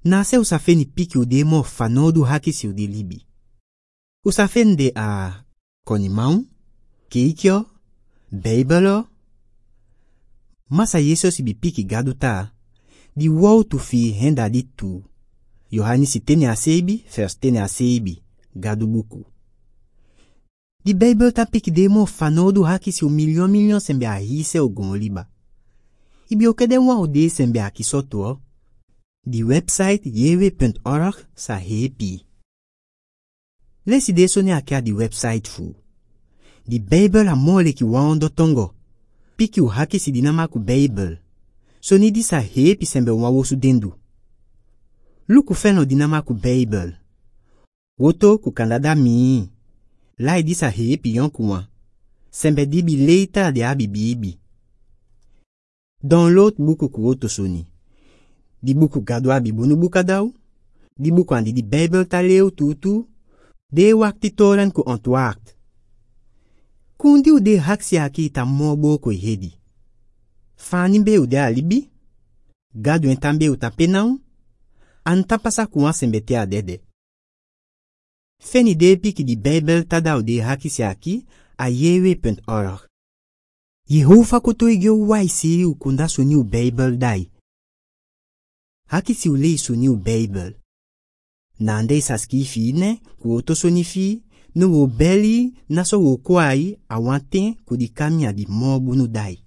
Nase usafeni piki ude mo fanodu hakisi ude libi. Usafende a konimau, keikyo, Bijbelo. Masa Yesus bi piki gadu ta, di wou tu fi henda di tu. Yohanisi tene asebi, vers tene asebi, gadu buku. Di Bijbel ta piki demo fanodu hakisi u million sembe a hise o gongoliba. Ibi okede wou de sembe a kisoto. Di website yewe.org sa hepi. Lesi de sone akia di website fu. Di Bijbel a mole ki wando tongo. Piki u hakisi dinama ku Bijbel. Soni di sa hepi sembe wawosu dendu. Luku feno dinama ku Bijbel. Woto ku Canada mi. Lai di sa hepi yonkuwa. Sembe dibi leita de abi bibi. Download buku ku woto soni. Di buku gadu abi bunu bukadau. Di buku andi di Bijbel taleu tutu. De wakti toren ku ontwaakt. Kundi u de haksi aki ta mobo ko hedi. Fani be u de alibi. Gadu entambe u tapenau. Antapasa kuwa sembete adede. Feni de piki di Bijbel tada u de hakisi aki a yewe.org. Yehova koto igyo waisi u kunda suni u Bijbel dai. Hakisi u lei suni u Bijbel. Nande saski fi ne, ku oto soni fi, no wo beli, naso wo kwai, awante, ku di kamia di mobu nu dai.